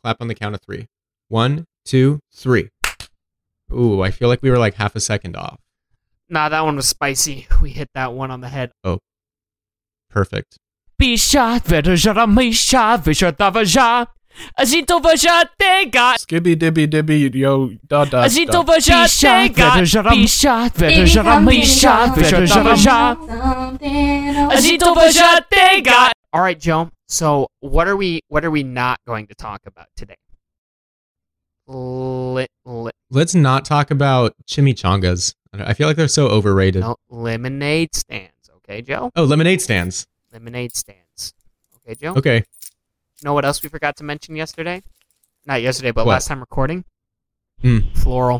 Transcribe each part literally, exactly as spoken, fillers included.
Clap on the count of three. One, two, three. Ooh, I feel like we were like half a second off. Nah, that one was spicy. We hit that one on the head. Oh, perfect. Pisha, verjara, misha, vishatavaja. Azito vaja tega. Skibby dibby dibby yo da da. Azito vaja tega. Pisha, verjara, misha, vishatavaja. Azito vaja tega. All right, Joe. So, what are we? What are we not going to talk about today? Li- li- Let's not talk about chimichangas. I feel like they're so overrated. no, lemonade stands. Okay, Joe. Oh, lemonade stands. Lemonade stands. Okay, Joe. Okay. You know what else we forgot to mention yesterday? Not yesterday, but What? last time recording. Hmm. Floral.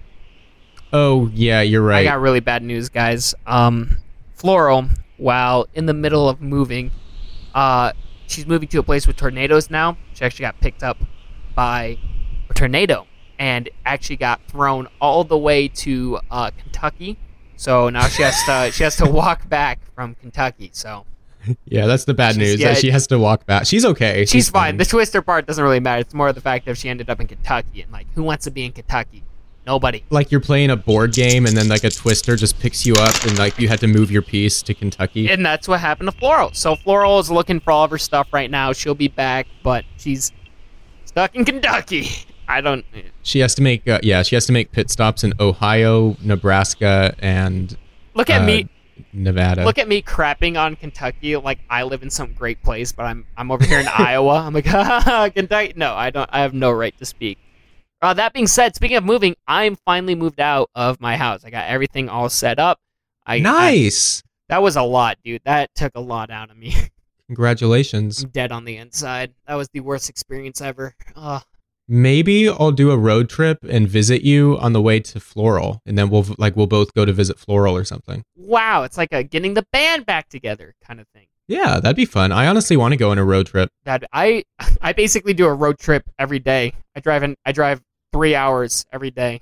Oh, yeah, you're right. I got really bad news, guys. Um, Floral, while in the middle of moving, uh, she's moving to a place with tornadoes now. She actually got picked up by a tornado and actually got thrown all the way to uh, Kentucky. So now she has to she has to walk back from Kentucky. So Yeah, that's the bad She's- news. yeah, that she has to walk back. She's okay. she's fine. The twister part doesn't really matter. It's more the fact that she ended up in Kentucky, and like, who wants to be in Kentucky? Nobody. Like you're playing a board game and then like a twister just picks you up and like you had to move your piece to Kentucky. And that's what happened to Floral. So Floral is looking for all of her stuff right now. She'll be back, but she's stuck in Kentucky. I don't. She has to make uh, yeah, she has to make pit stops in Ohio, Nebraska, and Look at uh, me. Nevada. Look at me crapping on Kentucky like I live in some great place, but I'm I'm over here in Iowa. I'm like, Kentucky. No, I don't. I have no right to speak. Uh, that being said, speaking of moving, I'm finally moved out of my house. I got everything all set up. I, nice. I, that was a lot, dude. That took a lot out of me. Congratulations. I'm dead on the inside. That was the worst experience ever. Ugh. Maybe I'll do a road trip and visit you on the way to Floral, and then we'll like we'll both go to visit Floral or something. Wow, it's like a getting the band back together kind of thing. Yeah, that'd be fun. I honestly want to go on a road trip. That I I basically do a road trip every day. I drive in I drive three hours every day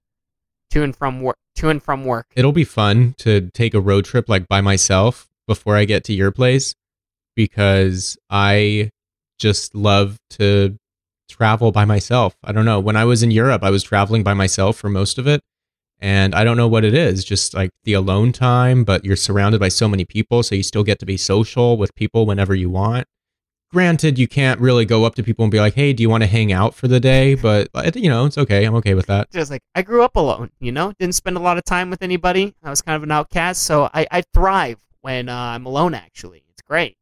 to and from work. To and from work. It'll be fun to take a road trip like by myself before I get to your place, because I just love to travel by myself. I don't know. When I was in Europe, I was traveling by myself for most of it. And I don't know what it is, just like the alone time, but you're surrounded by so many people, so you still get to be social with people whenever you want. Granted, you can't really go up to people and be like, hey, do you want to hang out for the day? But, you know, it's okay. I'm okay with that. Just like, I grew up alone, you know? Didn't spend a lot of time with anybody. I was kind of an outcast, so I, I thrive when uh, I'm alone, actually. It's great.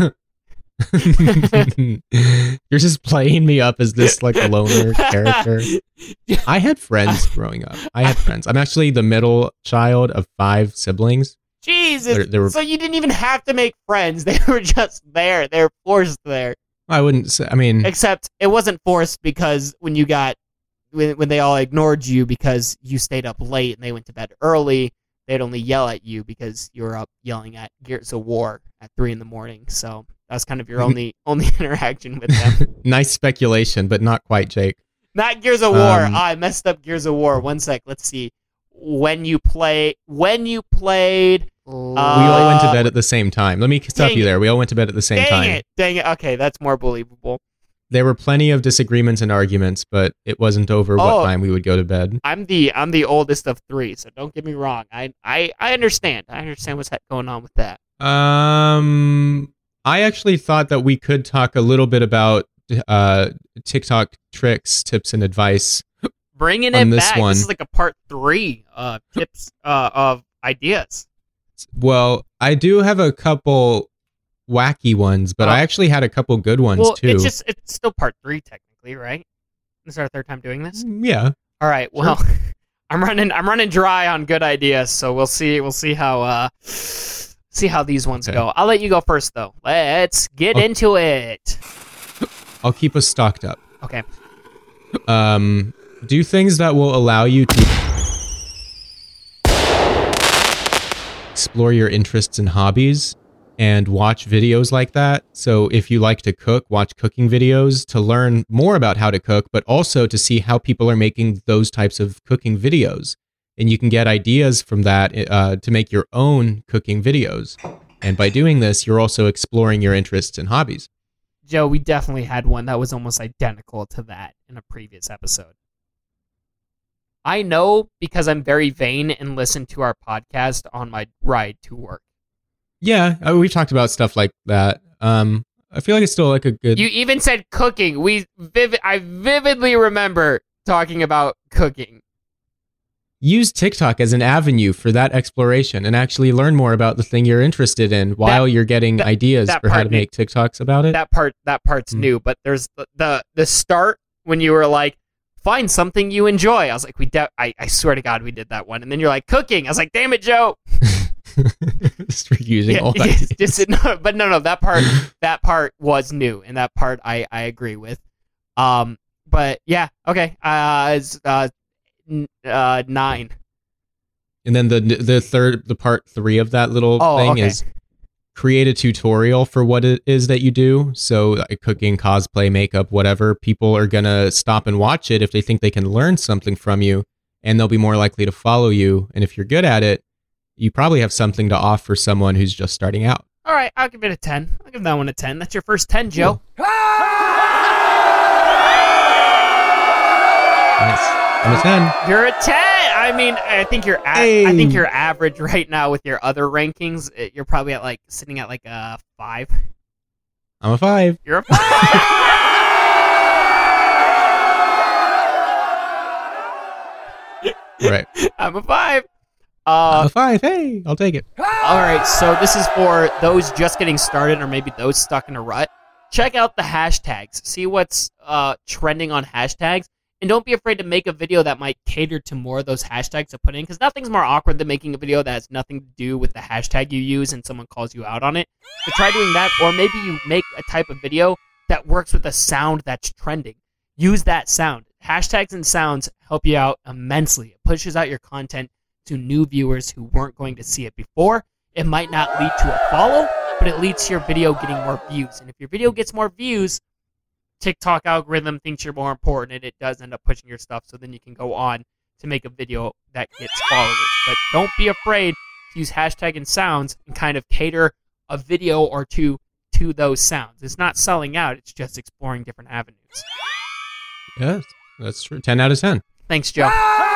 You're just playing me up as this like loner character. I had friends growing up. I had friends. I'm actually the middle child of five siblings. Jesus. There- there were- So you didn't even have to make friends. They were just there. They were forced there. I wouldn't say, I mean, Except it wasn't forced, because when you got, when, when they all ignored you because you stayed up late and they went to bed early, they'd only yell at you because you were up yelling at Gears of War at three in the morning. So that was kind of your only only interaction with them. nice speculation, but not quite, Jake. Not Gears of War. Um, Ah, I messed up Gears of War. One sec. Let's see. When you play, when you played, we all went to bed at the same time. Let me stop dang you it. there. We all went to bed at the same dang time. it, dang it. Okay, that's more believable. There were plenty of disagreements and arguments, but it wasn't over Oh. what time we would go to bed. I'm the I'm the oldest of three, so don't get me wrong. I I, I understand. I understand what's going on with that. Um, I actually thought that we could talk a little bit about uh, TikTok tricks, tips, and advice. Bringing On it this back. one. This is like a part three uh, tips uh, of ideas. Well, I do have a couple wacky ones, but Oh. I actually had a couple good ones well, too. it's just it's still part three technically, right? This is our third time doing this. Yeah. All right. Well, I'm running I'm running dry on good ideas, so we'll see we'll see how uh see how these ones Okay. go. I'll let you go first though. Let's get Okay. into it. I'll keep us stocked up. Okay. Um, do things that will allow you to explore your interests and hobbies and watch videos like that. So if you like to cook, watch cooking videos to learn more about how to cook, but also to see how people are making those types of cooking videos. And you can get ideas from that uh, to make your own cooking videos. And by doing this, you're also exploring your interests and hobbies. Joe, we definitely had one that was almost identical to that in a previous episode. I know because I'm very vain and listen to our podcast on my ride to work. Yeah, uh, we've talked about stuff like that. Um, I feel like it's still like a good. You even said cooking. We vivid. I vividly remember talking about cooking. Use TikTok as an avenue for that exploration and actually learn more about the thing you're interested in while That- you're getting that- ideas that for how part to new. make TikToks about it. That part. That part's Mm. new. But there's the, the the start when you were like, find something you enjoy. I was like, we. De- I I swear to God, we did that one. And then you're like, cooking. I was like, damn it, Joe. Just reusing Yeah, old yes, ideas. just, no, but no, no, that part, that part was new, and that part I, I agree with. Um, but yeah, okay, uh, it's, uh, n- uh, nine. And then the the third, the part three of that little Oh, thing okay. is create a tutorial for what it is that you do. So like cooking, cosplay, makeup, whatever. People are gonna stop and watch it if they think they can learn something from you, and they'll be more likely to follow you. And if you're good at it, you probably have something to offer someone who's just starting out. All right, I'll give it a ten. I'll give that one a ten. That's your first ten, Joe. Nice. I'm a ten. You're a ten. I mean, I think you're. A- Hey. I think you're average right now with your other rankings. Uh, You're probably at like sitting at like a five. I'm a five. You're a five. Right. I'm a five. I'm Uh, a five. Hey, I'll take it. all right, so this is for those just getting started or maybe those stuck in a rut. Check out the hashtags. See what's uh, trending on hashtags. And don't be afraid to make a video that might cater to more of those hashtags to put in, because nothing's more awkward than making a video that has nothing to do with the hashtag you use and someone calls you out on it. So try doing that, or maybe you make a type of video that works with a sound that's trending. Use that sound. Hashtags and sounds help you out immensely. It pushes out your content to new viewers who weren't going to see it before. It might not lead to a follow, but it leads to your video getting more views. And if your video gets more views, TikTok algorithm thinks you're more important, and it does end up pushing your stuff, so then you can go on to make a video that gets followers. But don't be afraid to use hashtag and sounds and kind of cater a video or two to those sounds. It's not selling out, it's just exploring different avenues. Yes, that's true. ten out of ten. Thanks, Joe.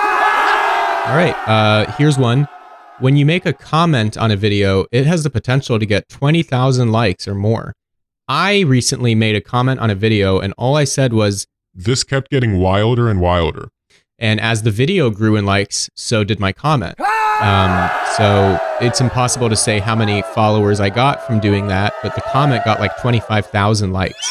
All right. Uh, here's one. When you make a comment on a video, it has the potential to get twenty thousand likes or more. I recently made a comment on a video, and all I said was, This kept getting wilder and wilder. and as the video grew in likes, so did my comment. Um, so it's impossible to say how many followers I got from doing that, but the comment got like twenty-five thousand likes.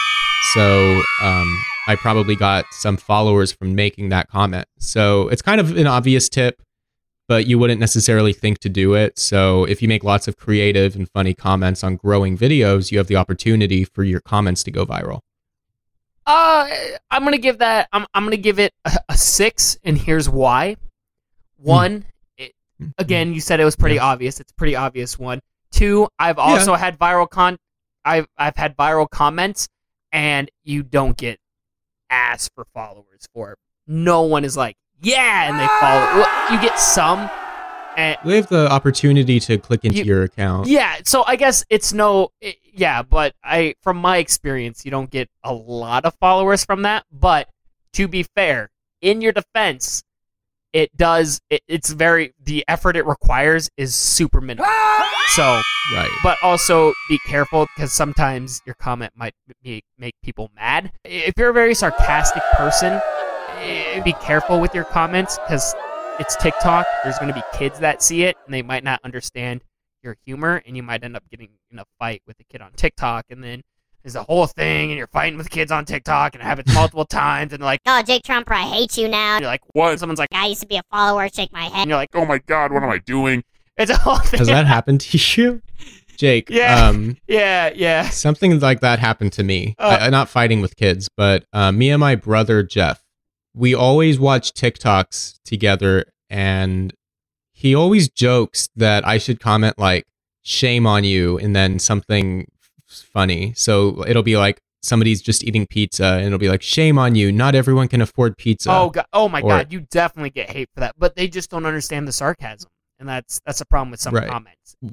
So um, I probably got some followers from making that comment. So it's kind of an obvious tip, but you wouldn't necessarily think to do it. So if you make lots of creative and funny comments on growing videos, you have the opportunity for your comments to go viral. Uh, I'm gonna give that. I'm I'm gonna give it a, a six, and here's why. One, it, again, you said it was pretty Yeah. obvious. It's a pretty obvious one. Two, I've also had viral con. I've I've had viral comments, and you don't get ass for followers for it. No one is like, yeah, and they follow. Well, you get some, and We have the opportunity to click into You- your account. yeah, so I guess it's no, it, yeah, but I, from my experience, you don't get a lot of followers from that. But to be fair, in your defense, it does. It, it's very the effort it requires is super minimal. So, Right. but also be careful because sometimes your comment might be, make people mad. If you're a very sarcastic person, eh, be careful with your comments because it's TikTok. There's going to be kids that see it and they might not understand your humor, and you might end up getting in a fight with a kid on TikTok, and then there's a whole thing, and you're fighting with kids on TikTok, and it happens multiple times, and like Oh, Jake Trumper, I hate you now. you're like, what? Someone's like, I used to be a follower, shake my head. and you're like, Oh my god, what am I doing? it's a whole thing. Has that happened to you, Jake? Yeah. Um, Yeah, yeah. something like that happened to me. Uh, I, not fighting with kids, but uh, me and my brother Jeff, we always watch TikToks together, and he always jokes that I should comment like "shame on you" and then something f- funny. So it'll be like somebody's just eating pizza, and it'll be like "shame on you." Not everyone can afford pizza. Oh god! Oh my Or- god! You definitely get hate for that, but they just don't understand the sarcasm, and that's that's a problem with some Right. comments. W-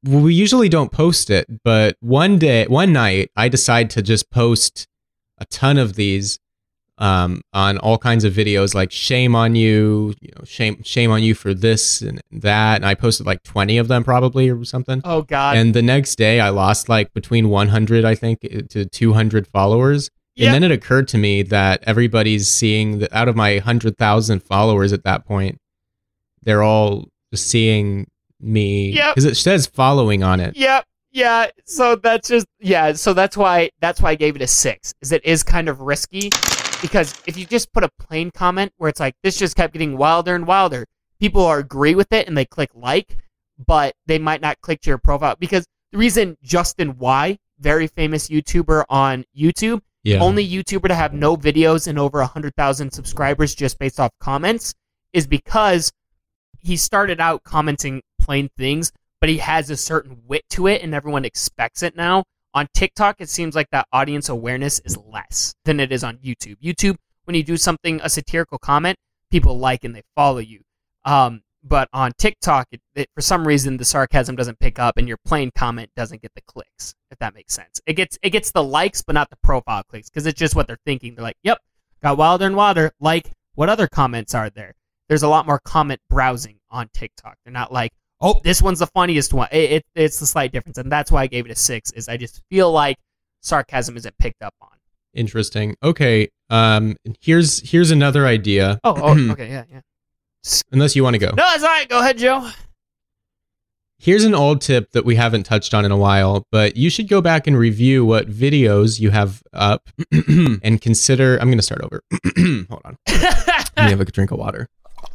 we usually don't post it, but one day, one night, I decide to just post a ton of these um, on all kinds of videos, like shame on you, you know, shame, shame on you for this and that. And I posted like twenty of them probably or something. Oh God. And the next day I lost like between one hundred, I think, to two hundred followers. Yep. And then it occurred to me that everybody's seeing that out of my one hundred thousand followers at that point, they're all just seeing me Yep. because it says following on it. Yep. Yeah. So that's just yeah. So that's why that's why I gave it a six. Is it is kind of risky because if you just put a plain comment where it's like this just kept getting wilder and wilder, people are agree with it and they click like, but they might not click to your profile because the reason Justin Y, very famous YouTuber on YouTube, Yeah. only YouTuber to have no videos and over one hundred thousand subscribers just based off comments, is because he started out commenting plain things, but he has a certain wit to it and everyone expects it now. On TikTok, it seems like that audience awareness is less than it is on YouTube. YouTube, when you do something, a satirical comment, people like and they follow you. Um, but on TikTok, it, it, for some reason, the sarcasm doesn't pick up and your plain comment doesn't get the clicks, if that makes sense. It gets it gets the likes, but not the profile clicks, because it's just what they're thinking. They're like, yep, got wilder and wilder. Like, what other comments are there? There's a lot more comment browsing on TikTok. They're not like, oh, this one's the funniest one. It, it, it's the slight difference, and that's why I gave it a six, is I just feel like sarcasm isn't picked up on. Interesting. Okay. Um. Here's here's another idea. Oh, oh okay, yeah, yeah. Unless you want to go. No, it's all right. Go ahead, Joe. Here's an old tip that we haven't touched on in a while, but you should go back and review what videos you have up and consider. I'm going to start over. Hold on. Let me have a drink of water.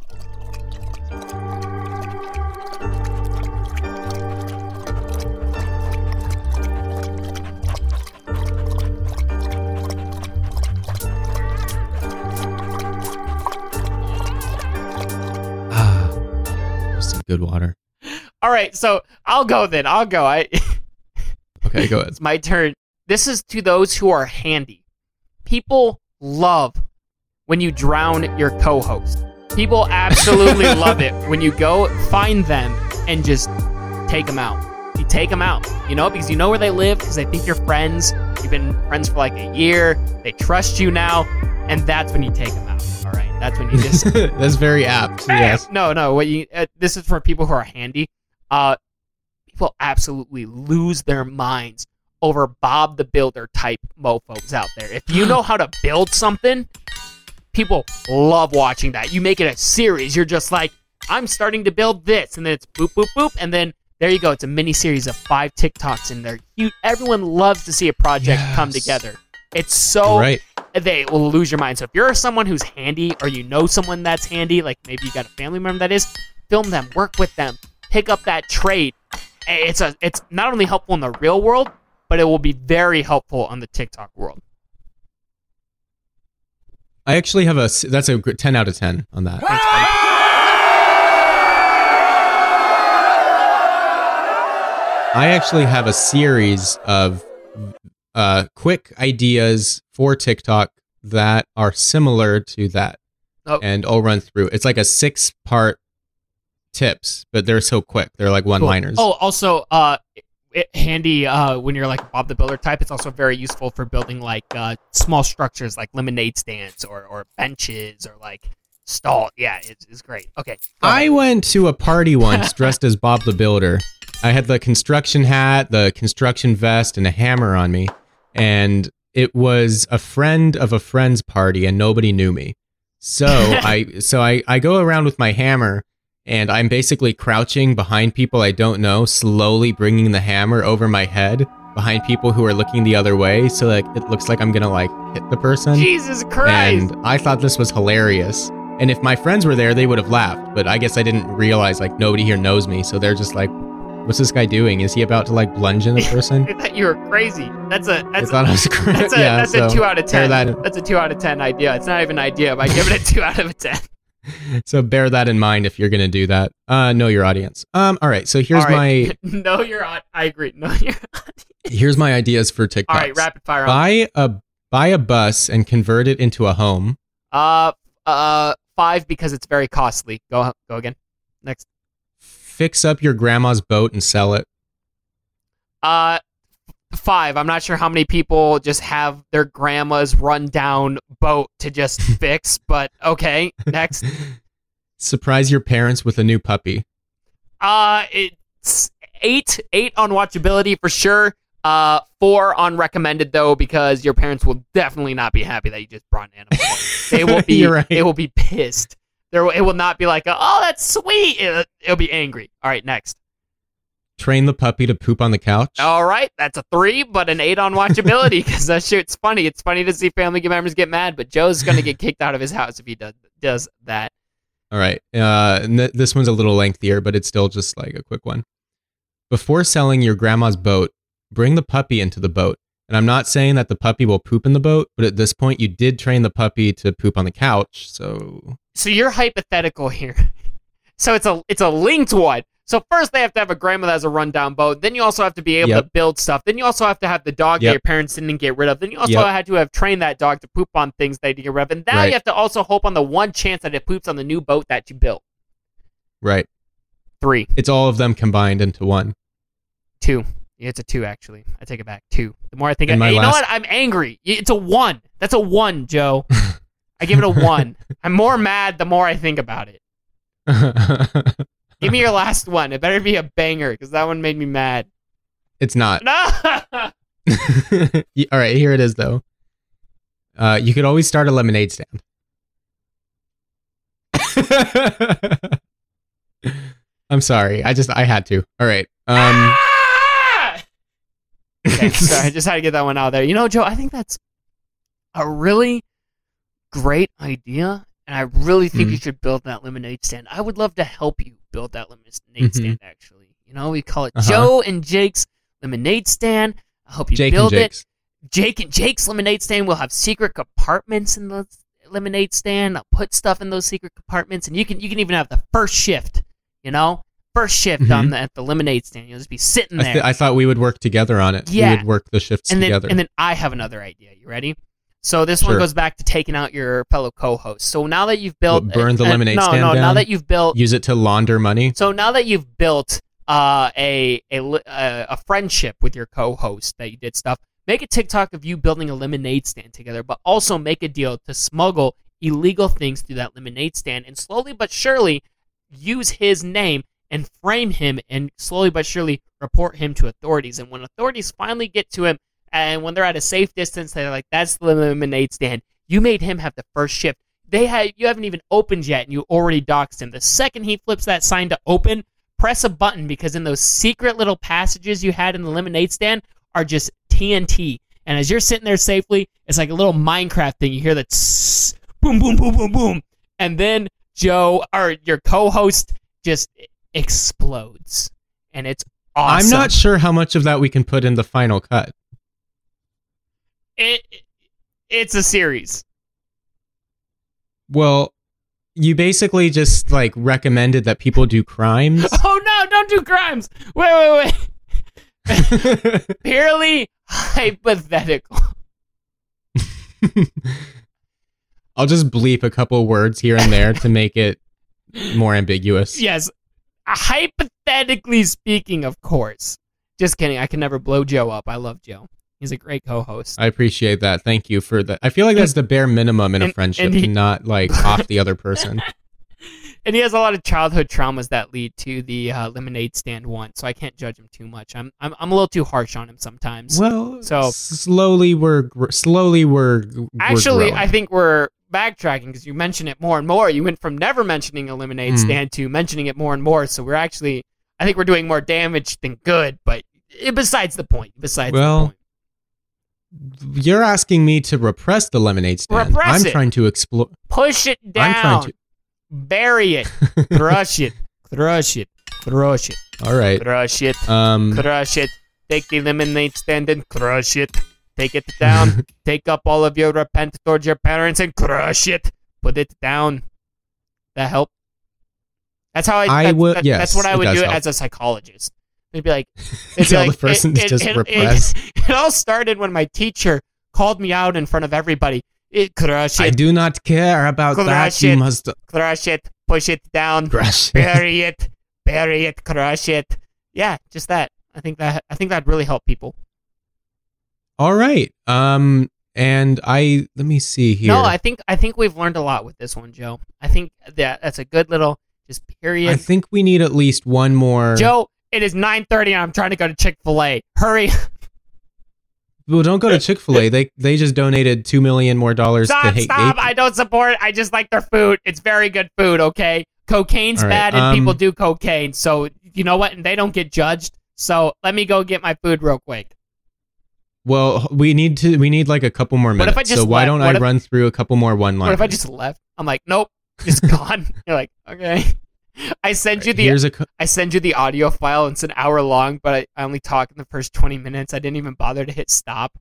Ah, there's some good water. All right, so I'll go then. I'll go. I. Okay, go ahead. It's my turn. This is to those who are handy. People love when you drown your co-host. People absolutely love it when you go find them and just take them out. You take them out, you know, because you know where they live, because they think you're friends. You've been friends for like a year. They trust you now, and that's when you take them out. All right, that's when you just. That's very apt. Yes. No, no. What you? Uh, this is for people who are handy. Uh, people absolutely lose their minds over Bob the Builder type mofos out there. If you know how to build something, people love watching that. You make it a series. You're just like, I'm starting to build this, and then it's boop, boop, boop, and then there you go. It's a mini series of five TikToks, and they're huge. Everyone loves to see a project Yes. come together. It's so Right. they will lose your mind. So if you're someone who's handy, or you know someone that's handy, like maybe you got a family member that is, film them, work with them, pick up that trade. It's a it's not only helpful in the real world, but it will be very helpful on the TikTok world. I actually have a, s- that's a gr- ten out of ten on that. Thanks, buddy. I actually have a series of uh, quick ideas for TikTok that are similar to that. Oh. And I'll run through. It's like a six part tips, but they're so quick. They're like one liners. Oh, also, uh, it, handy uh, when you're like Bob the Builder type. It's also very useful for building like uh, small structures, like lemonade stands or or benches or like stall. Yeah, it's, it's great. Okay, go I ahead. went to a party once dressed as Bob the Builder. I had the construction hat, the construction vest, and a hammer on me. And it was a friend of a friend's party, and nobody knew me. So I so I, I go around with my hammer, and I'm basically crouching behind people I don't know, slowly bringing the hammer over my head behind people who are looking the other way. So like it looks like I'm gonna like hit the person. Jesus Christ! And I thought this was hilarious. And if my friends were there, they would have laughed. But I guess I didn't realize like nobody here knows me. So they're just like, what's this guy doing? Is he about to like plunge in the person? I thought you were crazy. That's a I that's thought a, I was crazy. that's a, yeah, that's so a two out of bear ten. that- That's a two out of ten idea. It's not even an idea, but I give it a two out of a ten. So bear that in mind if you're gonna do that. Uh, know your audience. Um, all right. So here's All right. no, you're on. I agree. No, you're on. my here's my ideas for TikTok. All right, rapid fire. On. Buy a buy a bus and convert it into a home. Uh, uh, five because it's very costly. Go go again. Next. Fix up your grandma's boat and sell it. Uh, five. I'm not sure how many people just have their grandma's rundown boat to just fix, but okay. Next. Surprise your parents with a new puppy. Uh, it's eight. Eight on watchability for sure. Uh, four on recommended though, because your parents will definitely not be happy that you just brought an animal. They will be. You're right. They will be pissed. There, it will not be like, oh, that's sweet. It'll, it'll be angry. All right, next. Train the puppy to poop on the couch. All right, that's a three, but an eight on watchability because that shit's funny. It's funny to see family members get mad, but Joe's gonna get kicked out of his house if he does does that. All right. Uh, and th- this one's a little lengthier, but it's still just like a quick one. Before selling your grandma's boat, bring the puppy into the boat. And I'm not saying that the puppy will poop in the boat, but at this point, you did train the puppy to poop on the couch. So, so you're hypothetical here. So it's a it's a linked one. So first they have to have a grandma that has a rundown boat. Then you also have to be able Yep. to build stuff. Then you also have to have the dog that Yep. your parents didn't get rid of. Then you also Yep. had to have trained that dog to poop on things they didn't get rid of. And now Right. you have to also hope on the one chance that it poops on the new boat that you built. right. Three. It's all of them combined into one. Two. Yeah, it's a two, actually. I take it back. Two. The more I think, And of, my hey, you know last- what? I'm angry. It's a one. That's a one, Joe. I give it a one. I'm more mad the more I think about it. Give me your last one. It better be a banger because that one made me mad. It's not. No. Y- all right, here it is, though. Uh, you could always start a lemonade stand. I'm sorry. I just, I had to. All right. Um, Ah! Okay, sorry. I just had to get that one out there. You know, Joe, I think that's a really great idea, and I really think Mhm. you should build that lemonade stand. I would love to help you build that lemonade Mhm. stand, actually. You know, we call it Uh-huh. Joe and Jake's Lemonade Stand. I hope you Jake and build Jake's. it. Jake and Jake's Lemonade Stand will have secret compartments in the lemonade stand. I'll put stuff in those secret compartments, and you can you can even have the first shift, you know? First shift Mhm. on the, at the lemonade stand. You'll just be sitting I, there. th- I thought we would work together on it. Yeah. We would work the shifts and then, together. and then I have another idea. You ready? So this one Sure. goes back to taking out your fellow co-host. So now that you've built, What, burn the uh, lemonade no, stand no, now down? that you've built, Use it to launder money. so now that you've built uh, a a li- uh, a friendship with your co-host that you did stuff, make a TikTok of you building a lemonade stand together, but also make a deal to smuggle illegal things through that lemonade stand, and slowly but surely use his name and frame him, and slowly but surely report him to authorities. And when authorities finally get to him, and when they're at a safe distance, they're like, "That's the lemonade stand. You made him have the first shift. They had you haven't even opened yet, and you already doxed him. The second he flips that sign to open, press a button, because in those secret little passages you had in the lemonade stand are just T N T. And as you're sitting there safely, it's like a little Minecraft thing. You hear the tss, boom, boom, boom, boom, boom, and then Joe or your co-host just explodes, and it's awesome. I'm not sure how much of that we can put in the final cut. It, it's a series. Well, you basically just like recommended that people do crimes. Oh no! Don't do crimes. Wait, wait, wait. Purely hypothetical. I'll just bleep a couple words here and there to make it more ambiguous. Yes, hypothetically speaking, of course. Just kidding. I can never blow Joe up. I love Joe. He's a great co-host. I appreciate that. Thank you for that. I feel like that's the bare minimum in a And- friendship, and he- to not like off the other person. And he has a lot of childhood traumas that lead to the uh, lemonade stand one, so I can't judge him too much. I'm I'm I'm a little too harsh on him sometimes. Well, So- slowly we're gr- slowly we're we're Actually, growing. I think we're backtracking because you mention it more and more. You went from never mentioning a lemonade Hmm. stand to mentioning it more and more. So we're actually, I think we're doing more damage than good. But it, besides the point. Besides Well, the point. You're asking me to repress the lemonade stand. Repress I'm it. trying to explore. Push it down. I'm trying to. Bury it. Crush it. Crush it. Crush it. All right. Crush it. Um. Crush it. Take the lemonade stand and crush it. Take it down. Take up all of your repent towards your parents and crush it. Put it down. That help? That's how I. I that's, would- that- yes, that's what I it would does do help. as a psychologist. They'd be like, they'd be Tell like, the person it, to it, just it, repress. It, it all started when my teacher called me out in front of everybody. It, crush I it. do not care about Crush that. You it. must Crush it. Push it down. crush. Bury it. Bury it. Crush it. Yeah, just that. I think that I think that'd really help people. All right. Um, and I let me see here. No, I think I think we've learned a lot with this one, Joe. I think that that's a good little just period. I think we need at least one more. Joe, it is nine thirty and I'm trying to go to Chick-fil-A. Hurry. Well, don't go to Chick-fil-A. They they just donated two million more dollars Stop, to hate stop. gay I don't support. I just like their food. It's very good food, okay? Cocaine's All right, bad and um, people do cocaine. So, you know what? And they don't get judged. So, let me go get my food real quick. Well, we need to. We need like a couple more What if minutes. I just so why let- don't what I if- run through a couple more one-liners? What if I just left? I'm like, nope, just gone. You're like, okay. I send you the Here's a. co- I send you the audio file. And it's an hour long, but I, I only talk in the first twenty minutes. I didn't even bother to hit stop.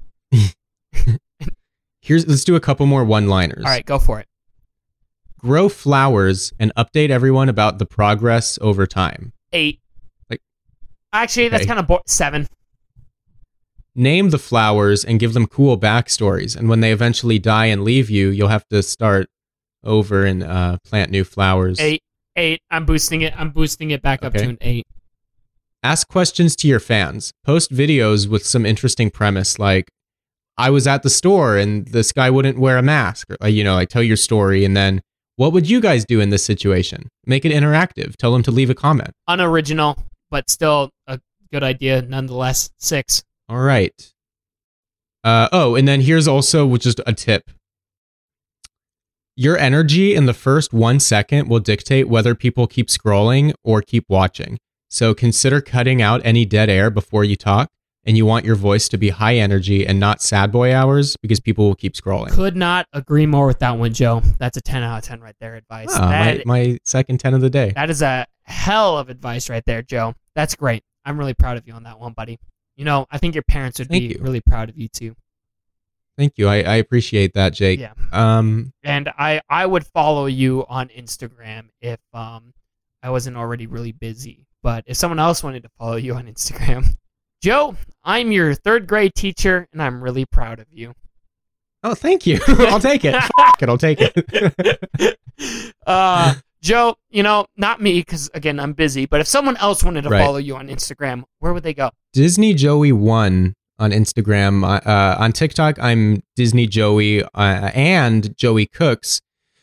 Here's. Let's do a couple more one-liners. All right, go for it. Grow flowers and update everyone about the progress over time. Eight. Like- Actually, that's okay. kind of bo- seven. Name the flowers and give them cool backstories. And when they eventually die and leave you, you'll have to start over and uh, plant new flowers. Eight. Eight. I'm boosting it. I'm boosting it back up Okay. to an eight. Ask questions to your fans. Post videos with some interesting premise like, I was at the store and this guy wouldn't wear a mask. Or, uh, you know, like tell your story and then what would you guys do in this situation? Make it interactive. Tell them to leave a comment. Unoriginal, but still a good idea nonetheless. Six. All right. Uh, oh, and then here's also just a tip. Your energy in the first one second will dictate whether people keep scrolling or keep watching. So consider cutting out any dead air before you talk, and you want your voice to be high energy and not sad boy hours because people will keep scrolling. Could not agree more with that one, Joe. That's a ten out of ten right there, advice. Ah, That- my, my second ten of the day. That is a hell of advice right there, Joe. That's great. I'm really proud of you on that one, buddy. You know, I think your parents would Thank be you. really proud of you too. Thank you. I, I appreciate that, Jake. Yeah. Um, And I, I would follow you on Instagram if um I wasn't already really busy. But if someone else wanted to follow you on Instagram, Joe, I'm your third grade teacher, and I'm really proud of you. oh, thank you. I'll take it. Fuck it, I'll take it. uh, Joe, you know, not me, because, again, I'm busy. But if someone else wanted to Right. follow you on Instagram, where would they go? Disney Joey one on Instagram. Uh, on TikTok, I'm Disney Joey uh, and Joey Cooks.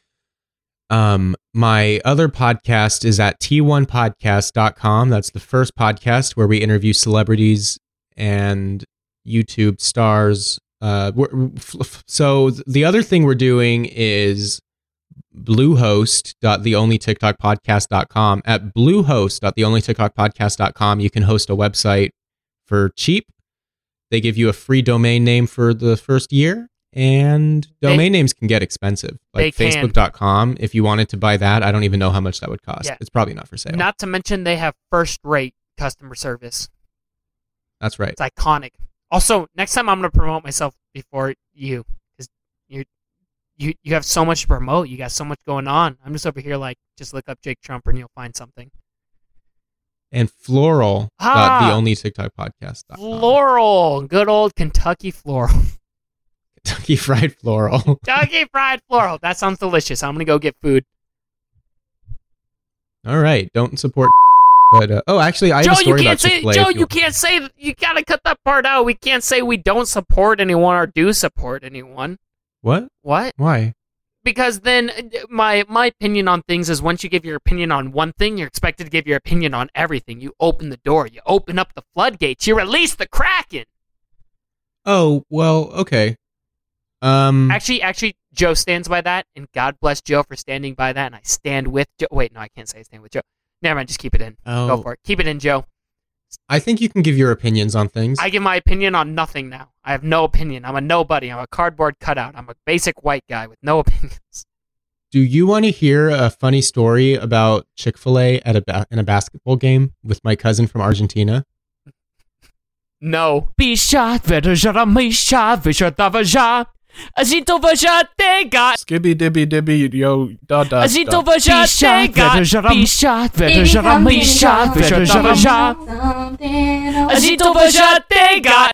Um, my other podcast is at T one podcast dot com. That's the first podcast where we interview celebrities and YouTube stars. Uh, we're, f- f- so the other thing we're doing is bluehost dot the only tiktok podcast dot com. At bluehost dot the only tiktok podcast dot com, you can host a website for cheap. They give you a free domain name for the first year, and domain They- names can get expensive. Like They can. facebook dot com, if you wanted to buy that, I don't even know how much that would cost. Yeah. It's probably not for sale. Not to mention they have first-rate customer service. That's right. It's iconic. Also, next time I'm going to promote myself before you, because you, you, you have so much to promote. You got so much going on. I'm just over here like, just look up Jake Trumper and you'll find something. And floral Ah! dot the only tiktok podcast dot com. Floral, good old Kentucky floral. Kentucky Fried Floral. Kentucky fried floral. That sounds delicious. I'm gonna go get food. All right. Don't support. But uh, oh, actually, I have Joe, a story you about can't say. Chick-fil-A. Joe, if you can't say. You gotta cut that part out. We can't say we don't support anyone or do support anyone. What? What? Why? Because then uh, my my opinion on things is once you give your opinion on one thing, you're expected to give your opinion on everything. You open the door. You open up the floodgates. You release the Kraken. Oh, well, okay. Um, Actually, actually, Joe stands by that, and God bless Joe for standing by that. And I stand with Joe. Wait, no, I can't say I stand with Joe. Never mind. Just keep it in. oh, Go for it. Keep it in, Joe. I think you can give your opinions on things. I give my opinion on nothing now. I have no opinion. I'm a nobody. I'm a cardboard cutout. I'm a basic white guy with no opinions. Do you want to hear a funny story about Chick-fil-A at a ba- in a basketball game with my cousin from Argentina? No. Skibby dibby dibby yo da da. A gente da. vai já chegar, bicha, velho, já vai me chá, velho, já vai já. A gente vai já chegar.